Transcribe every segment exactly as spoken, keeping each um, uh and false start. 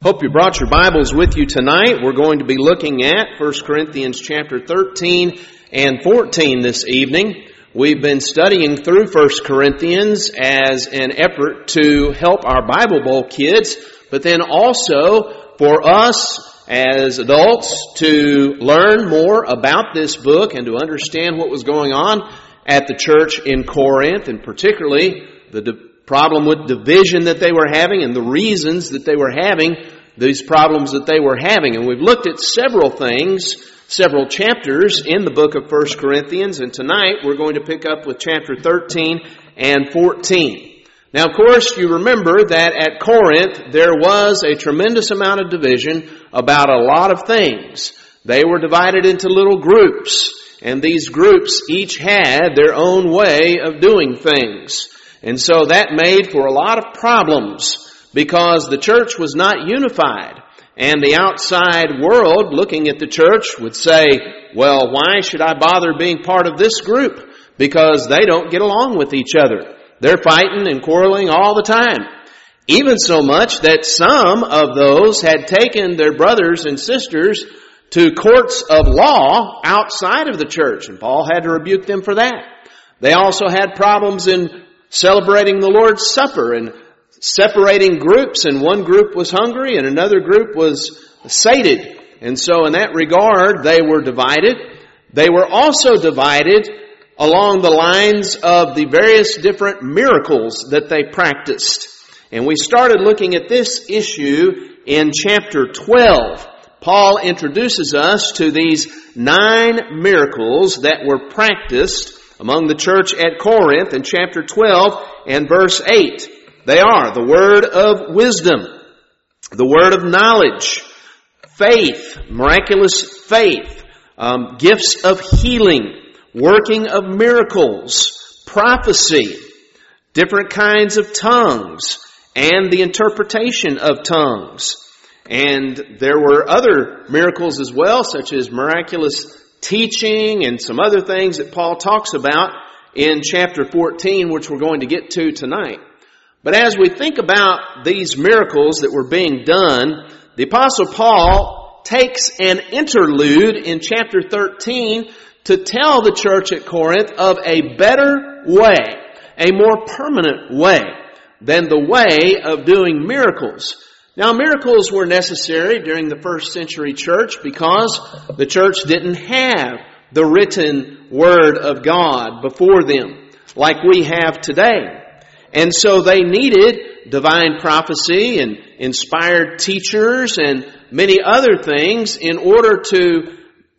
Hope you brought your Bibles with you tonight. We're going to be looking at First Corinthians chapter thirteen and fourteen this evening. We've been studying through First Corinthians as an effort to help our Bible Bowl kids, but then also for us as adults to learn more about this book and to understand what was going on at the church in Corinth, and particularly the di- problem with division that they were having and the reasons that they were having these problems that they were having. And we've looked at several things, several chapters in the book of First Corinthians, and tonight we're going to pick up with chapter thirteen and fourteen. Now, of course, you remember that at Corinth there was a tremendous amount of division about a lot of things. They were divided into little groups, and these groups each had their own way of doing things. And so that made for a lot of problems because the church was not unified. And the outside world looking at the church would say, well, why should I bother being part of this group? Because they don't get along with each other. They're fighting and quarreling all the time. Even so much that some of those had taken their brothers and sisters to courts of law outside of the church. And Paul had to rebuke them for that. They also had problems in celebrating the Lord's Supper and separating groups, and one group was hungry and another group was sated. And so in that regard, they were divided. They were also divided along the lines of the various different miracles that they practiced. And we started looking at this issue in chapter twelve. Paul introduces us to these nine miracles that were practiced among the church at Corinth in chapter twelve and verse eight. They are the word of wisdom, the word of knowledge, faith, miraculous faith, um, gifts of healing, working of miracles, prophecy, different kinds of tongues, and the interpretation of tongues. And there were other miracles as well, such as miraculous teaching and some other things that Paul talks about in chapter fourteen, which we're going to get to tonight. But as we think about these miracles that were being done, the Apostle Paul takes an interlude in chapter thirteen to tell the church at Corinth of a better way, a more permanent way than the way of doing miracles. Now, miracles were necessary during the first century church because the church didn't have the written Word of God before them like we have today. And so they needed divine prophecy and inspired teachers and many other things in order to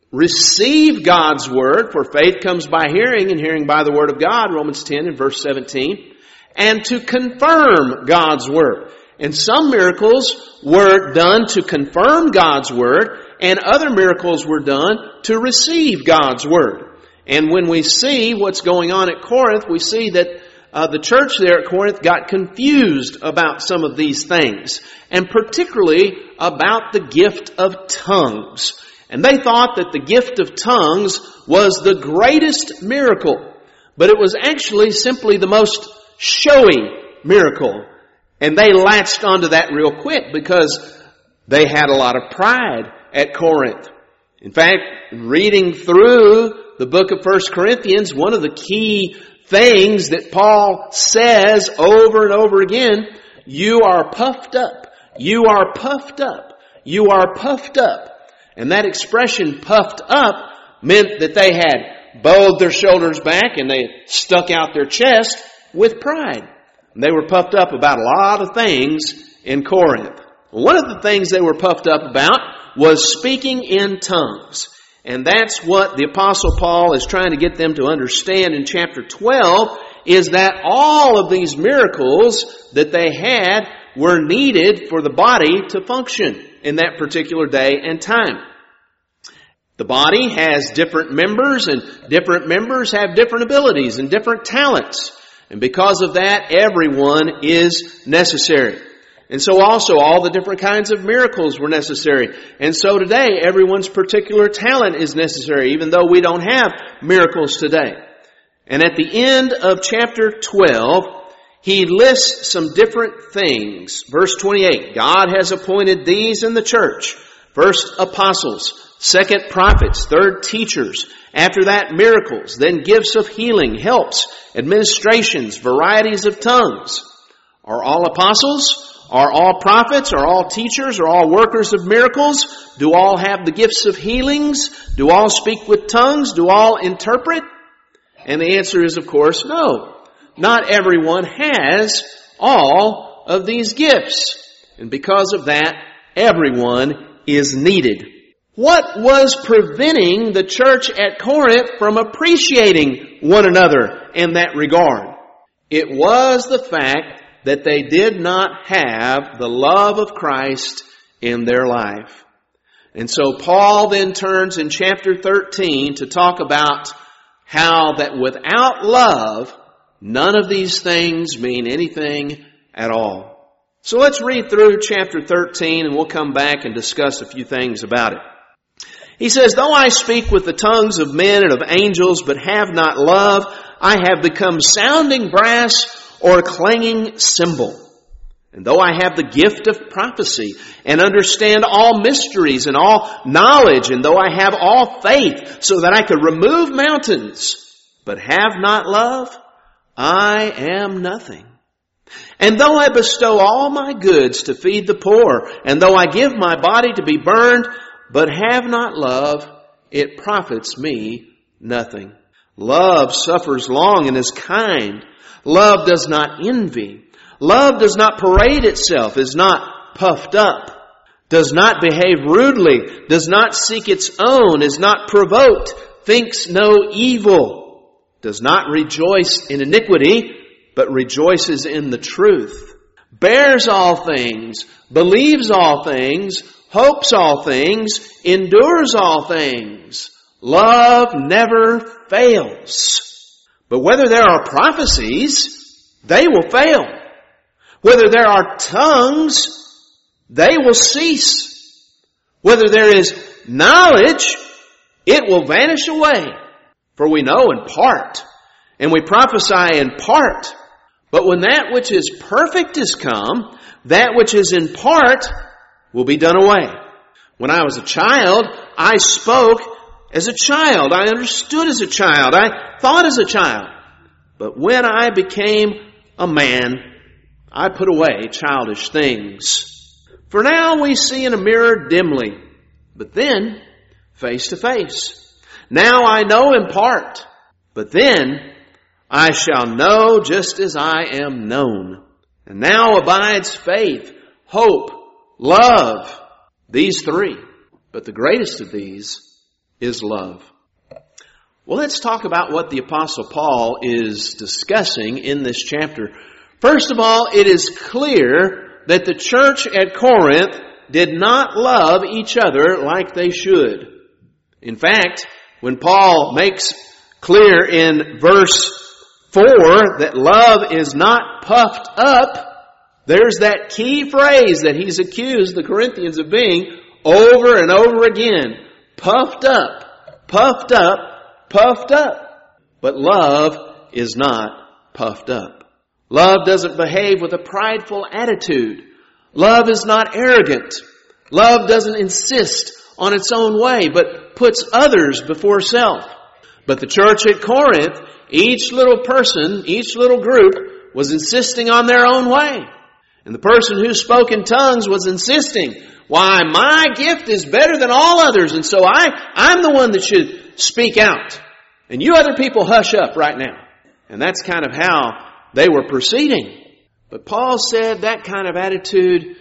receive God's Word, for faith comes by hearing and hearing by the Word of God, Romans ten and verse seventeen, and to confirm God's Word. And some miracles were done to confirm God's Word, and other miracles were done to receive God's Word. And when we see what's going on at Corinth, we see that uh, the church there at Corinth got confused about some of these things, and particularly about the gift of tongues. And they thought that the gift of tongues was the greatest miracle, but it was actually simply the most showy miracle. And they latched onto that real quick because they had a lot of pride at Corinth. In fact, reading through the book of First Corinthians, one of the key things that Paul says over and over again, you are puffed up, you are puffed up, you are puffed up. And that expression, puffed up, meant that they had bowed their shoulders back and they stuck out their chest with pride. They were puffed up about a lot of things in Corinth. One of the things they were puffed up about was speaking in tongues. And that's what the Apostle Paul is trying to get them to understand in chapter twelve, is that all of these miracles that they had were needed for the body to function in that particular day and time. The body has different members, and different members have different abilities and different talents. And because of that, everyone is necessary. And so also all the different kinds of miracles were necessary. And so today, everyone's particular talent is necessary, even though we don't have miracles today. And at the end of chapter twelve, he lists some different things. Verse twenty-eight, God has appointed these in the church. First, apostles. Second, prophets. Third, teachers. After that, miracles. Then gifts of healing, helps, administrations, varieties of tongues. Are all apostles? Are all prophets? Are all teachers? Are all workers of miracles? Do all have the gifts of healings? Do all speak with tongues? Do all interpret? And the answer is, of course, no. Not everyone has all of these gifts. And because of that, everyone is needed. What was preventing the church at Corinth from appreciating one another in that regard? It was the fact that they did not have the love of Christ in their life. And so Paul then turns in chapter thirteen to talk about how that without love, none of these things mean anything at all. So let's read through chapter thirteen and we'll come back and discuss a few things about it. He says, though I speak with the tongues of men and of angels, but have not love, I have become sounding brass or a clanging cymbal. And though I have the gift of prophecy and understand all mysteries and all knowledge, and though I have all faith so that I could remove mountains, but have not love, I am nothing. And though I bestow all my goods to feed the poor, and though I give my body to be burned, but have not love, it profits me nothing. Love suffers long and is kind. Love does not envy. Love does not parade itself, is not puffed up, does not behave rudely, does not seek its own, is not provoked, thinks no evil, does not rejoice in iniquity, but rejoices in the truth, bears all things, believes all things, hopes all things, endures all things. Love never fails. But whether there are prophecies, they will fail. Whether there are tongues, they will cease. Whether there is knowledge, it will vanish away. For we know in part, and we prophesy in part. But when that which is perfect is come, that which is in part will be done away. When I was a child, I spoke as a child. I understood as a child. I thought as a child. But when I became a man, I put away childish things. For now we see in a mirror dimly, but then face to face. Now I know in part, but then I shall know just as I am known. And now abides faith, hope, love, these three. But the greatest of these is love. Well, let's talk about what the Apostle Paul is discussing in this chapter. First of all, it is clear that the church at Corinth did not love each other like they should. In fact, when Paul makes clear in verse four that love is not puffed up, there's that key phrase that he's accused the Corinthians of being over and over again. Puffed up, puffed up, puffed up. But love is not puffed up. Love doesn't behave with a prideful attitude. Love is not arrogant. Love doesn't insist on its own way, but puts others before self. But the church at Corinth, each little person, each little group was insisting on their own way. And the person who spoke in tongues was insisting, why, my gift is better than all others, and so I, I'm the one that should speak out. And you other people hush up right now. And that's kind of how they were proceeding. But Paul said that kind of attitude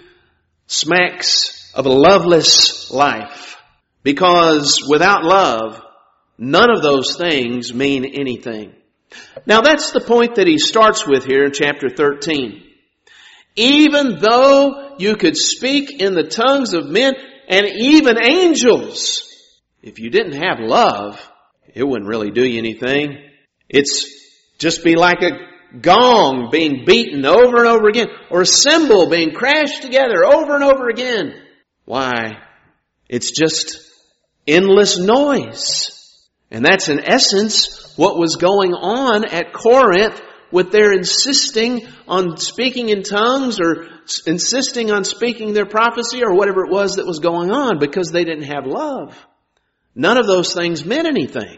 smacks of a loveless life. Because without love, none of those things mean anything. Now that's the point that he starts with here in chapter thirteen. Even though you could speak in the tongues of men and even angels, if you didn't have love, it wouldn't really do you anything. It's just be like a gong being beaten over and over again, or a cymbal being crashed together over and over again. Why? It's just endless noise. And that's in essence what was going on at Corinth with their insisting on speaking in tongues or insisting on speaking their prophecy or whatever it was that was going on, because they didn't have love. None of those things meant anything.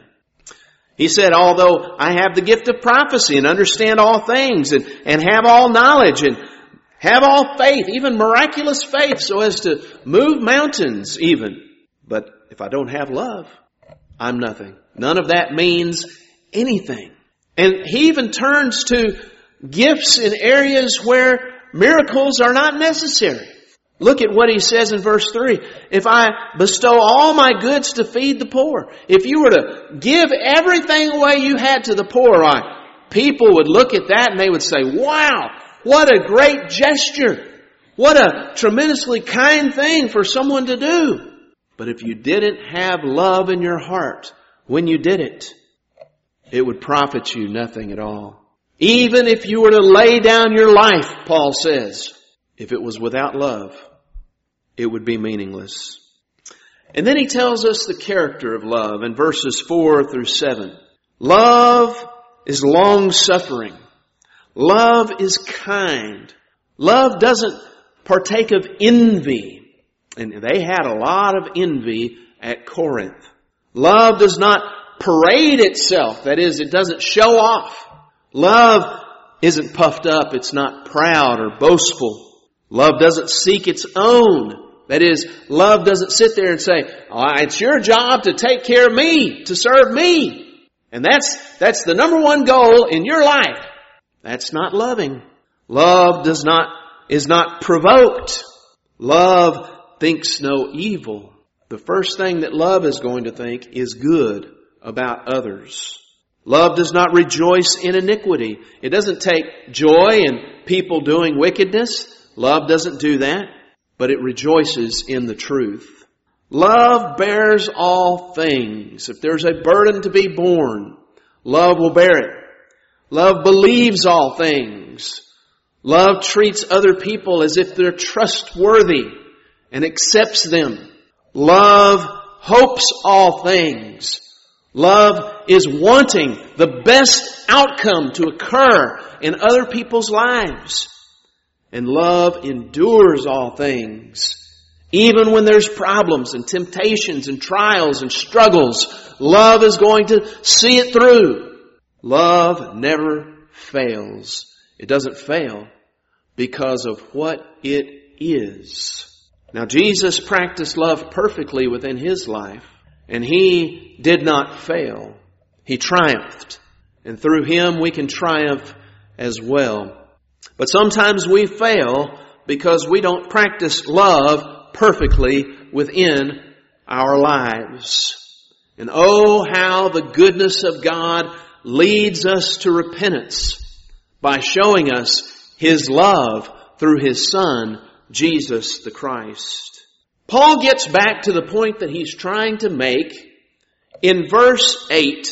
He said, although I have the gift of prophecy and understand all things and, and have all knowledge and have all faith, even miraculous faith, so as to move mountains even. But if I don't have love, I'm nothing. None of that means anything. And he even turns to gifts in areas where miracles are not necessary. Look at what he says in verse three. If I bestow all my goods to feed the poor, if you were to give everything away you had to the poor, I, people would look at that and they would say, wow, what a great gesture. What a tremendously kind thing for someone to do. But if you didn't have love in your heart when you did it, it would profit you nothing at all. Even if you were to lay down your life, Paul says, if it was without love, it would be meaningless. And then he tells us the character of love in verses four through seven. Love is long-suffering. Love is kind. Love doesn't partake of envy. And they had a lot of envy at Corinth. Love does not parade itself. That is, it doesn't show off. Love isn't puffed up. It's not proud or boastful. Love doesn't seek its own. That is, love doesn't sit there and say, oh, it's your job to take care of me, to serve me. And that's, that's the number one goal in your life. That's not loving. Love does not, is not provoked. Love thinks no evil. The first thing that love is going to think is good about others. Love does not rejoice in iniquity. It doesn't take joy in people doing wickedness. Love doesn't do that, but it rejoices in the truth. Love bears all things. If there's a burden to be borne, love will bear it. Love believes all things. Love treats other people as if they're trustworthy and accepts them. Love hopes all things. Love is wanting the best outcome to occur in other people's lives. And love endures all things. Even when there's problems and temptations and trials and struggles, love is going to see it through. Love never fails. It doesn't fail because of what it is. Now, Jesus practiced love perfectly within His life, and He did not fail. He triumphed. And through Him we can triumph as well. But sometimes we fail because we don't practice love perfectly within our lives. And oh, how the goodness of God leads us to repentance by showing us His love through His Son, Jesus the Christ. Paul gets back to the point that he's trying to make in verse eight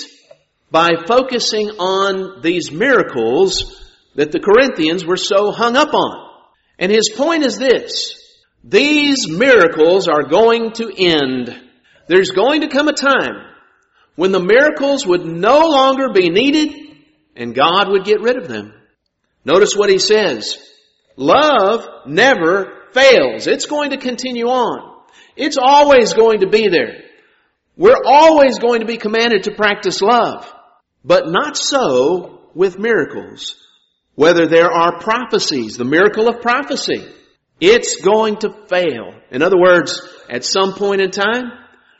by focusing on these miracles that the Corinthians were so hung up on. And his point is this: these miracles are going to end. There's going to come a time when the miracles would no longer be needed and God would get rid of them. Notice what he says. Love never fails. It's going to continue on. It's always going to be there. We're always going to be commanded to practice love. But not so with miracles. Whether there are prophecies, the miracle of prophecy, it's going to fail. In other words, at some point in time,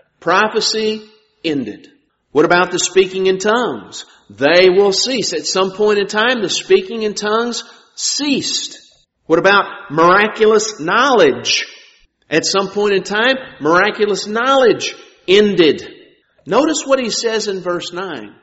prophecy ended. What about the speaking in tongues? They will cease. At some point in time, the speaking in tongues ceased. What about miraculous knowledge? At some point in time, miraculous knowledge ended. Notice what he says in verse nine.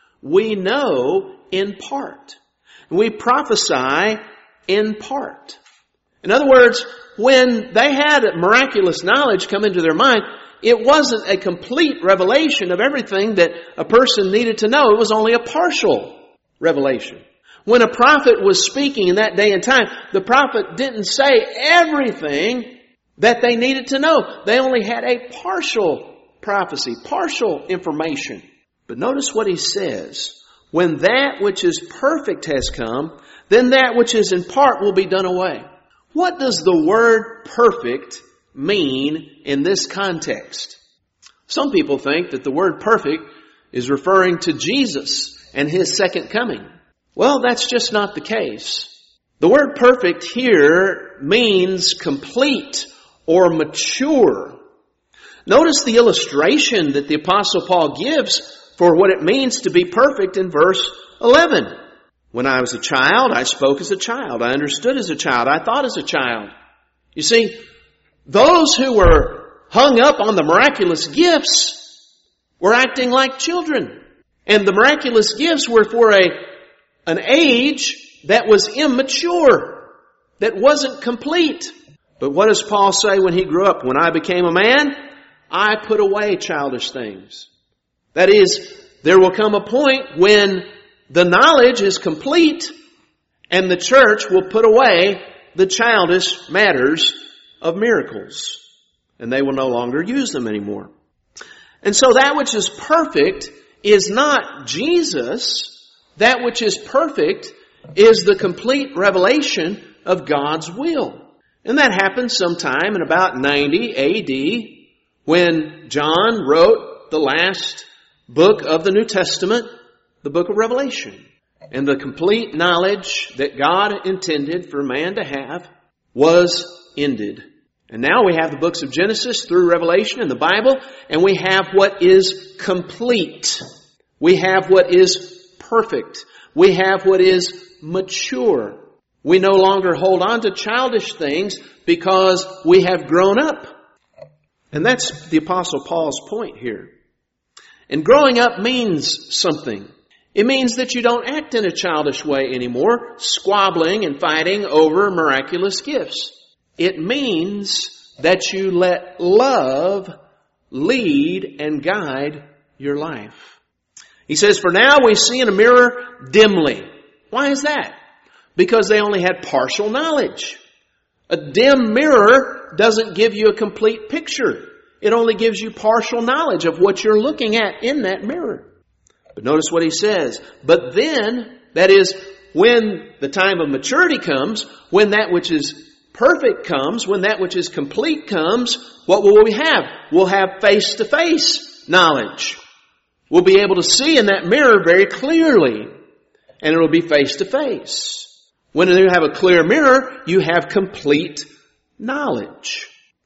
We know in part. We prophesy in part. In other words, when they had miraculous knowledge come into their mind, it wasn't a complete revelation of everything that a person needed to know. It was only a partial revelation. When a prophet was speaking in that day and time, the prophet didn't say everything that they needed to know. They only had a partial prophecy, partial information. But notice what he says. when that which is perfect has come, then that which is in part will be done away. What does the word perfect mean in this context? Some people think that the word perfect is referring to Jesus and His second coming. Well, that's just not the case. The word perfect here means complete or mature. Notice the illustration that the Apostle Paul gives for what it means to be perfect in verse eleven. When I was a child, I spoke as a child. I understood as a child. I thought as a child. You see, those who were hung up on the miraculous gifts were acting like children. And the miraculous gifts were for a, an age that was immature, that wasn't complete. But what does Paul say when he grew up? When I became a man, I put away childish things. That is, there will come a point when the knowledge is complete and the church will put away the childish matters of miracles. And they will no longer use them anymore. And so that which is perfect is not Jesus. That which is perfect is the complete revelation of God's will. And that happened sometime in about ninety A D when John wrote the last book of the New Testament, the book of Revelation. And the complete knowledge that God intended for man to have was ended. And now we have the books of Genesis through Revelation in the Bible, and we have what is complete. We have what is perfect. We have what is mature. We no longer hold on to childish things because we have grown up. And that's the Apostle Paul's point here. And growing up means something. It means that you don't act in a childish way anymore, squabbling and fighting over miraculous gifts. It means that you let love lead and guide your life. He says, for now we see in a mirror dimly. Why is that? Because they only had partial knowledge. A dim mirror doesn't give you a complete picture. It only gives you partial knowledge of what you're looking at in that mirror. But notice what he says. But then, that is, when the time of maturity comes, when that which is perfect comes, when that which is complete comes, what will we have? We'll have face-to-face knowledge. We'll be able to see in that mirror very clearly. And it will be face-to-face. When you have a clear mirror, you have complete knowledge.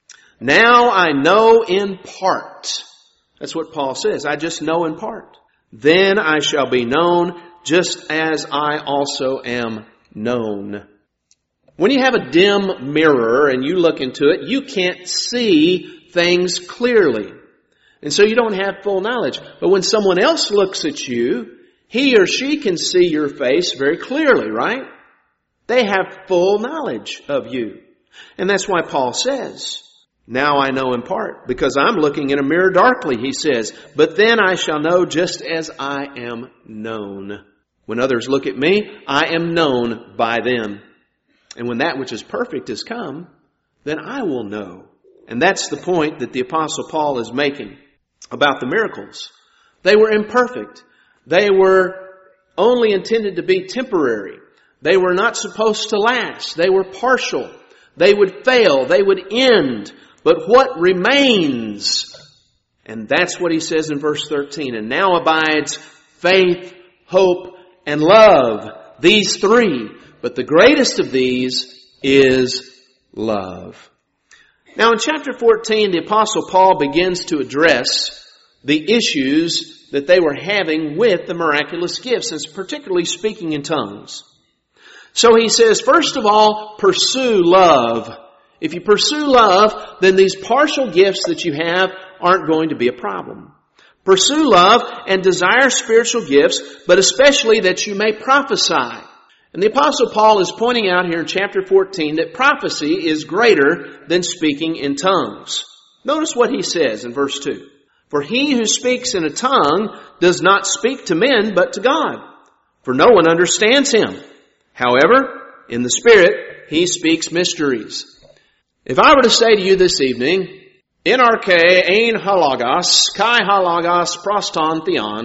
Now I know in part. That's what Paul says. I just know in part. Then I shall be known just as I also am known. When you have a dim mirror and you look into it, you can't see things clearly. And so you don't have full knowledge. But when someone else looks at you, he or she can see your face very clearly, right? They have full knowledge of you. And that's why Paul says, now I know in part, because I'm looking in a mirror darkly, he says, but then I shall know just as I am known. When others look at me, I am known by them. And when that which is perfect has come, then I will know. And that's the point that the Apostle Paul is making about the miracles. They were imperfect. They were only intended to be temporary. They were not supposed to last. They were partial. They would fail. They would end. But what remains? And that's what he says in verse thirteen. And now abides faith, hope, and love. These three. But the greatest of these is love. Now in chapter fourteen, the Apostle Paul begins to address the issues that they were having with the miraculous gifts, and particularly speaking in tongues. So he says, first of all, pursue love. If you pursue love, then these partial gifts that you have aren't going to be a problem. Pursue love and desire spiritual gifts, but especially that you may prophesy. And the Apostle Paul is pointing out here in chapter fourteen that prophecy is greater than speaking in tongues. Notice what he says in verse two. For he who speaks in a tongue does not speak to men, but to God. For no one understands him. However, in the Spirit, he speaks mysteries. If I were to say to you this evening, En arche ein halagos, kai halagos proston theon,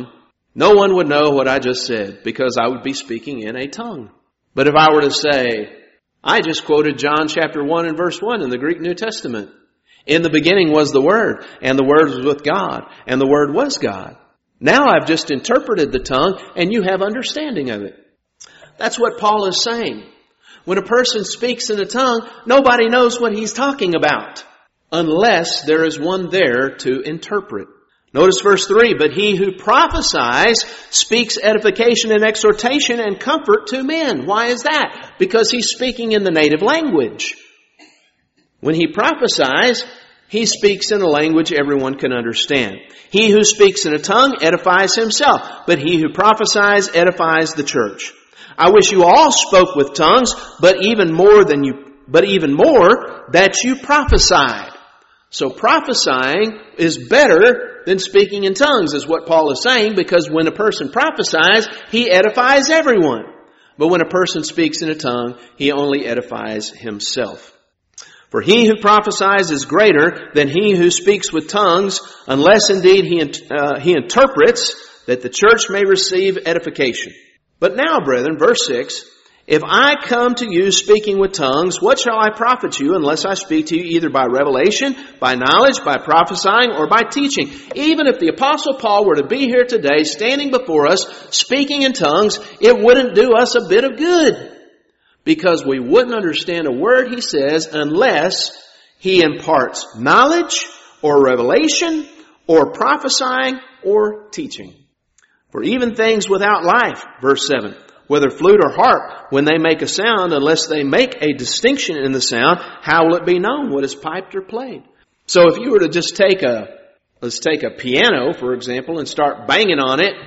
No one would know what I just said because I would be speaking in a tongue. But if I were to say, I just quoted John chapter one and verse one in the Greek New Testament. In the beginning was the Word, and the Word was with God, and the Word was God. Now I've just interpreted the tongue, and you have understanding of it. That's what Paul is saying. When a person speaks in a tongue, nobody knows what he's talking about, unless there is one there to interpret. Notice verse three, but he who prophesies speaks edification and exhortation and comfort to men. Why is that? Because he's speaking in the native language. When he prophesies, he speaks in a language everyone can understand. He who speaks in a tongue edifies himself, but he who prophesies edifies the church. I wish you all spoke with tongues, but even more than you, but even more that you prophesied. So prophesying is better than speaking in tongues, is what Paul is saying, because when a person prophesies, he edifies everyone. But when a person speaks in a tongue, he only edifies himself. For he who prophesies is greater than he who speaks with tongues, unless indeed he, uh, he interprets, that the church may receive edification. But now, brethren, verse six, if I come to you speaking with tongues, what shall I profit you unless I speak to you either by revelation, by knowledge, by prophesying, or by teaching? Even if the Apostle Paul were to be here today, standing before us, speaking in tongues, it wouldn't do us a bit of good. Because we wouldn't understand a word he says unless he imparts knowledge or revelation or prophesying or teaching. For even things without life, verse seven, whether flute or harp, when they make a sound, unless they make a distinction in the sound, how will it be known what is piped or played? So if you were to just take a, let's take a piano, for example, and start banging on it,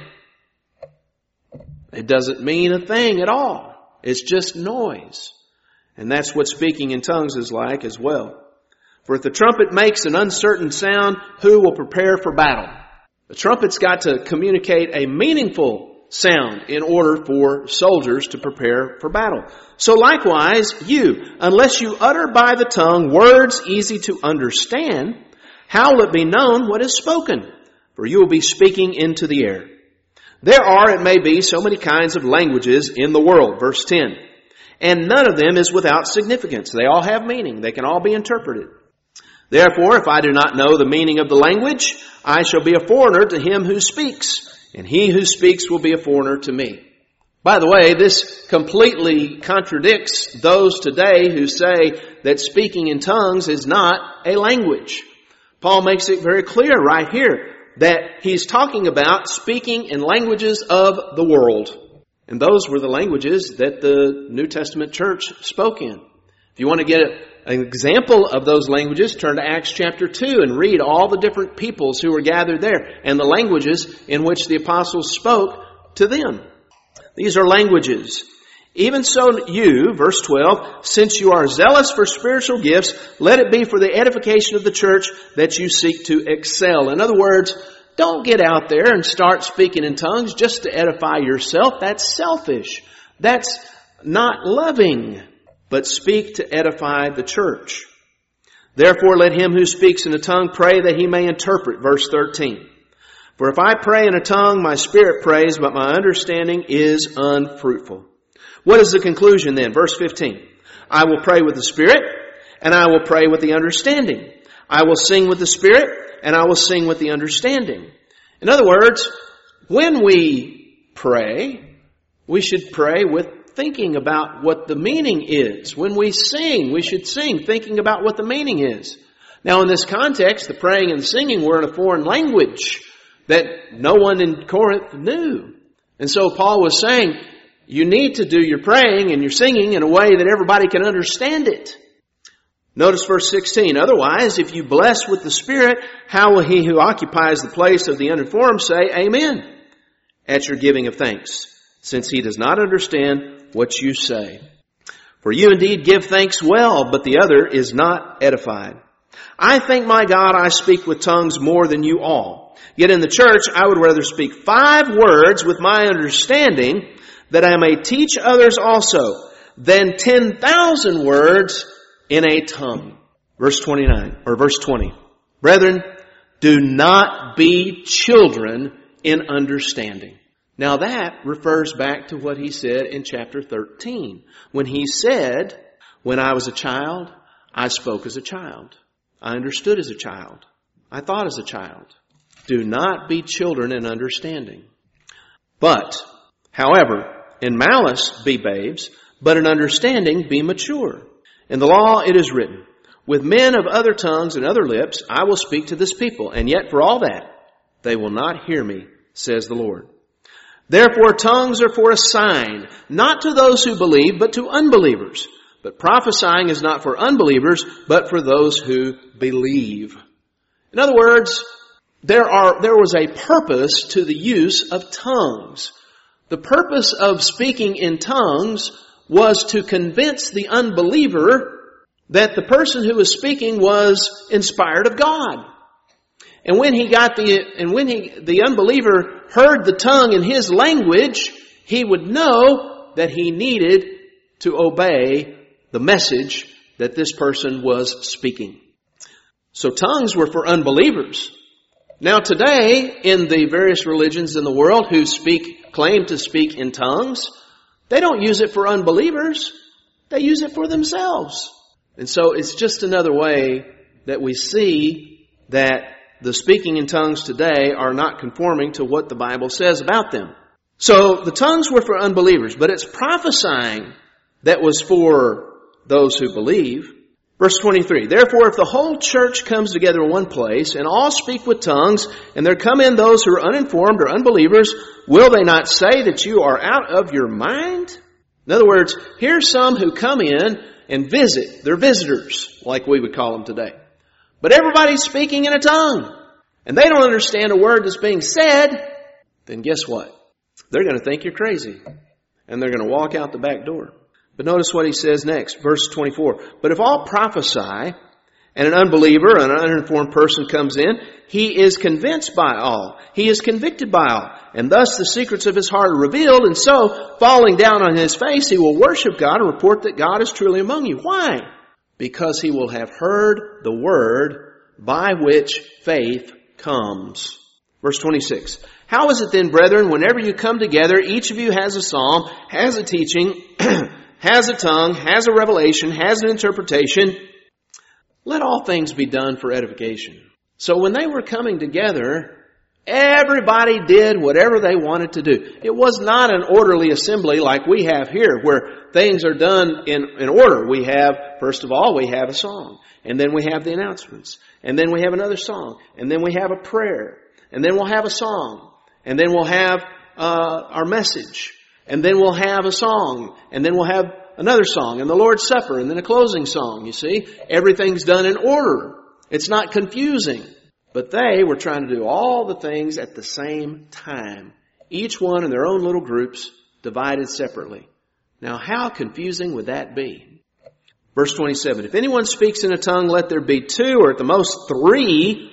it doesn't mean a thing at all. It's just noise. And that's what speaking in tongues is like as well. For if the trumpet makes an uncertain sound, who will prepare for battle? The trumpet's got to communicate a meaningful sound in order for soldiers to prepare for battle. So likewise, you, unless you utter by the tongue words easy to understand, how will it be known what is spoken? For you will be speaking into the air. There are, it may be, so many kinds of languages in the world. Verse ten. And none of them is without significance. They all have meaning. They can all be interpreted. Therefore, if I do not know the meaning of the language, I shall be a foreigner to him who speaks, and he who speaks will be a foreigner to me. By the way, this completely contradicts those today who say that speaking in tongues is not a language. Paul makes it very clear right here that he's talking about speaking in languages of the world. And those were the languages that the New Testament church spoke in. If you want to get an example of those languages, turn to Acts chapter two and read all the different peoples who were gathered there and the languages in which the apostles spoke to them. These are languages. Even so you, verse twelve, since you are zealous for spiritual gifts, let it be for the edification of the church that you seek to excel. In other words, don't get out there and start speaking in tongues just to edify yourself. That's selfish. That's not loving. But speak to edify the church. Therefore, let him who speaks in a tongue pray that he may interpret. Verse thirteen. For if I pray in a tongue, my spirit prays, but my understanding is unfruitful. What is the conclusion then? Verse fifteen. I will pray with the Spirit, and I will pray with the understanding. I will sing with the Spirit, and I will sing with the understanding. In other words, when we pray, we should pray with thinking about what the meaning is. When we sing, we should sing thinking about what the meaning is. Now in this context, the praying and the singing were in a foreign language that no one in Corinth knew. And so Paul was saying, you need to do your praying and your singing in a way that everybody can understand it. Notice verse sixteen. Otherwise, if you bless with the Spirit, how will he who occupies the place of the uninformed say, Amen, at your giving of thanks, since he does not understand what you say? For you indeed give thanks well, but the other is not edified. I thank my God I speak with tongues more than you all. Yet in the church I would rather speak five words with my understanding, that I may teach others also, than ten thousand words in a tongue. Verse twenty-nine, or verse twenty. Brethren, do not be children in understanding. Now that refers back to what he said in chapter thirteen, when he said, when I was a child, I spoke as a child. I understood as a child. I thought as a child. Do not be children in understanding. But, however, in malice be babes, but in understanding be mature. In the law it is written, with men of other tongues and other lips I will speak to this people, and yet for all that they will not hear me, says the Lord. Therefore tongues are for a sign, not to those who believe, but to unbelievers. But prophesying is not for unbelievers, but for those who believe. In other words, there are there was a purpose to the use of tongues. The purpose of speaking in tongues was to convince the unbeliever that the person who was speaking was inspired of God. And when he got the and when he the unbeliever heard the tongue in his language, he would know that he needed to obey the message that this person was speaking. So tongues were for unbelievers. Now today, in the various religions in the world who speak, claim to speak in tongues, they don't use it for unbelievers. They use it for themselves. And so it's just another way that we see that the speaking in tongues today are not conforming to what the Bible says about them. So the tongues were for unbelievers, but it's prophesying that was for those who believe. Verse twenty-three, therefore if the whole church comes together in one place and all speak with tongues, and there come in those who are uninformed or unbelievers, will they not say that you are out of your mind? In other words, here's some who come in and visit. They're visitors, like we would call them today. But everybody's speaking in a tongue, and they don't understand a word that's being said. Then guess what? They're going to think you're crazy, and they're going to walk out the back door. But notice what he says next, verse twenty-four. But if all prophesy, and an unbeliever, an uninformed person comes in, he is convinced by all. He is convicted by all. And thus the secrets of his heart are revealed. And so, falling down on his face, he will worship God and report that God is truly among you. Why? Because he will have heard the word by which faith comes. Verse twenty-six. How is it then, brethren, whenever you come together, each of you has a psalm, has a teaching, has a tongue, has a revelation, has an interpretation. Let all things be done for edification. So when they were coming together, everybody did whatever they wanted to do. It was not an orderly assembly like we have here, where things are done in, in order. We have, first of all, we have a song. And then we have the announcements. And then we have another song. And then we have a prayer. And then we'll have a song. And then we'll have uh, our message. And then we'll have a song. And then we'll have another song. And the Lord's Supper. And then a closing song, you see. Everything's done in order. It's not confusing. But they were trying to do all the things at the same time. Each one in their own little groups, divided separately. Now, how confusing would that be? Verse twenty-seven. If anyone speaks in a tongue, let there be two or at the most three,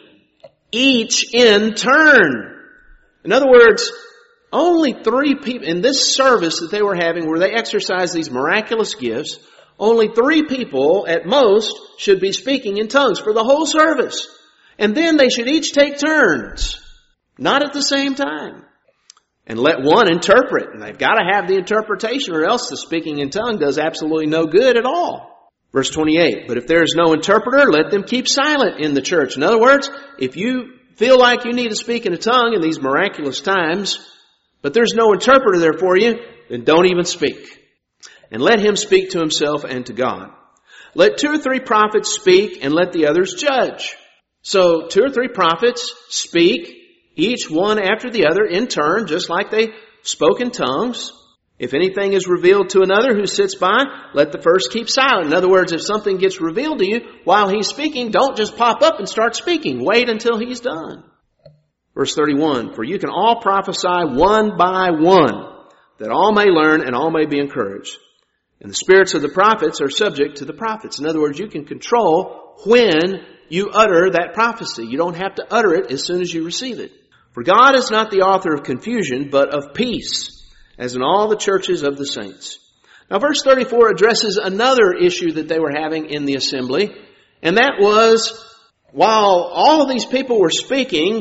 each in turn. In other words, only three people, in this service that they were having where they exercised these miraculous gifts, only three people at most should be speaking in tongues for the whole service. And then they should each take turns, not at the same time. And let one interpret. And they've got to have the interpretation or else the speaking in tongue does absolutely no good at all. Verse twenty-eight, but if there is no interpreter, let them keep silent in the church. In other words, if you feel like you need to speak in a tongue in these miraculous times, but there's no interpreter there for you, then don't even speak. And let him speak to himself and to God. Let two or three prophets speak and let the others judge. So two or three prophets speak, each one after the other in turn, just like they spoke in tongues. If anything is revealed to another who sits by, let the first keep silent. In other words, if something gets revealed to you while he's speaking, don't just pop up and start speaking. Wait until he's done. Verse thirty-one, for you can all prophesy one by one, that all may learn and all may be encouraged. And the spirits of the prophets are subject to the prophets. In other words, you can control when you utter that prophecy. You don't have to utter it as soon as you receive it. For God is not the author of confusion, but of peace, as in all the churches of the saints. Now verse thirty-four addresses another issue that they were having in the assembly. And that was, while all of these people were speaking,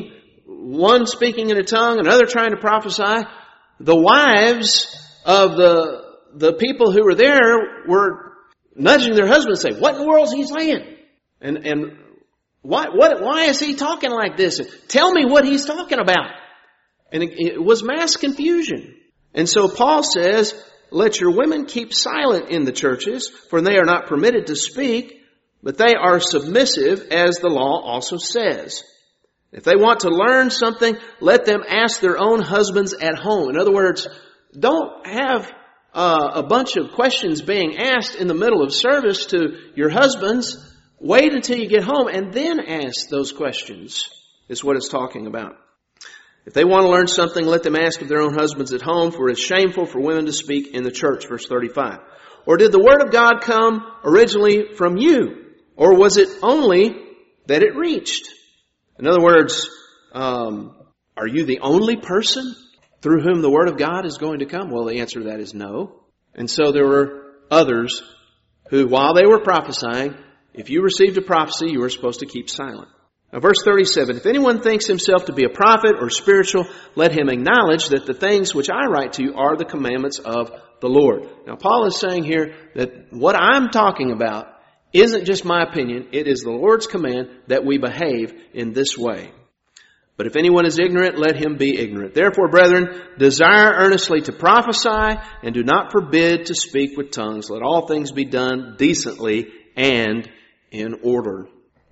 one speaking in a tongue, another trying to prophesy. The wives of the the people who were there were nudging their husbands and say, "What in the world is he saying? And and why what why is he talking like this? Tell me what he's talking about." And it, it was mass confusion. And so Paul says, "Let your women keep silent in the churches, for they are not permitted to speak, but they are submissive, as the law also says. If they want to learn something, let them ask their own husbands at home." In other words, don't have uh, a bunch of questions being asked in the middle of service to your husbands. Wait until you get home and then ask those questions, is what it's talking about. If they want to learn something, let them ask of their own husbands at home, for it's shameful for women to speak in the church. Verse thirty-five. Or did the word of God come originally from you? Or was it only that it reached? In other words, um, are you the only person through whom the word of God is going to come? Well, the answer to that is no. And so there were others who, while they were prophesying, if you received a prophecy, you were supposed to keep silent. Now, verse thirty-seven, if anyone thinks himself to be a prophet or spiritual, let him acknowledge that the things which I write to you are the commandments of the Lord. Now, Paul is saying here that what I'm talking about isn't just my opinion. It is the Lord's command that we behave in this way. But if anyone is ignorant, let him be ignorant. Therefore, brethren, desire earnestly to prophesy, and do not forbid to speak with tongues. Let all things be done decently and in order.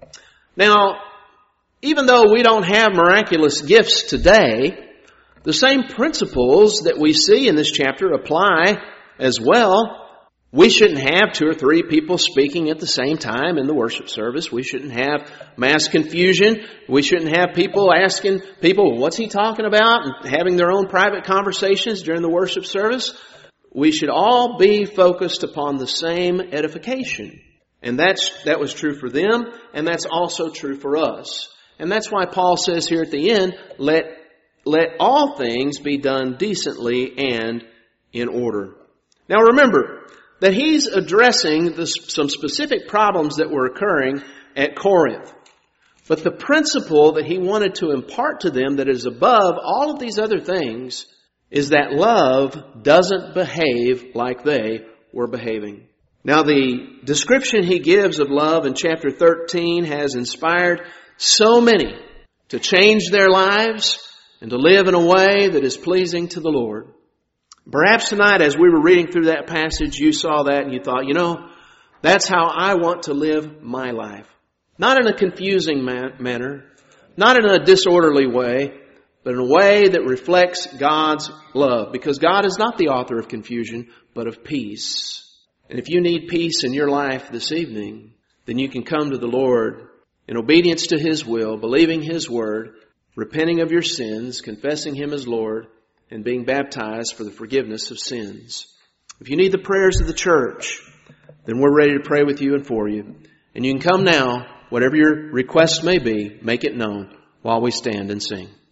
Now, even though we don't have miraculous gifts today, the same principles that we see in this chapter apply as well. We shouldn't have two or three people speaking at the same time in the worship service. We shouldn't have mass confusion. We shouldn't have people asking people, well, what's he talking about? And having their own private conversations during the worship service. We should all be focused upon the same edification. And that's that was true for them, and that's also true for us. And that's why Paul says here at the end, let, let all things be done decently and in order. Now remember that he's addressing the, some specific problems that were occurring at Corinth. But the principle that he wanted to impart to them that is above all of these other things is that love doesn't behave like they were behaving. Now the description he gives of love in chapter thirteen has inspired so many to change their lives and to live in a way that is pleasing to the Lord. Perhaps tonight as we were reading through that passage, you saw that and you thought, you know, that's how I want to live my life. Not in a confusing man- manner, not in a disorderly way, but in a way that reflects God's love. Because God is not the author of confusion, but of peace. And if you need peace in your life this evening, then you can come to the Lord in obedience to His will, believing His word, repenting of your sins, confessing Him as Lord, and being baptized for the forgiveness of sins. If you need the prayers of the church, then we're ready to pray with you and for you. And you can come now, whatever your request may be, make it known while we stand and sing.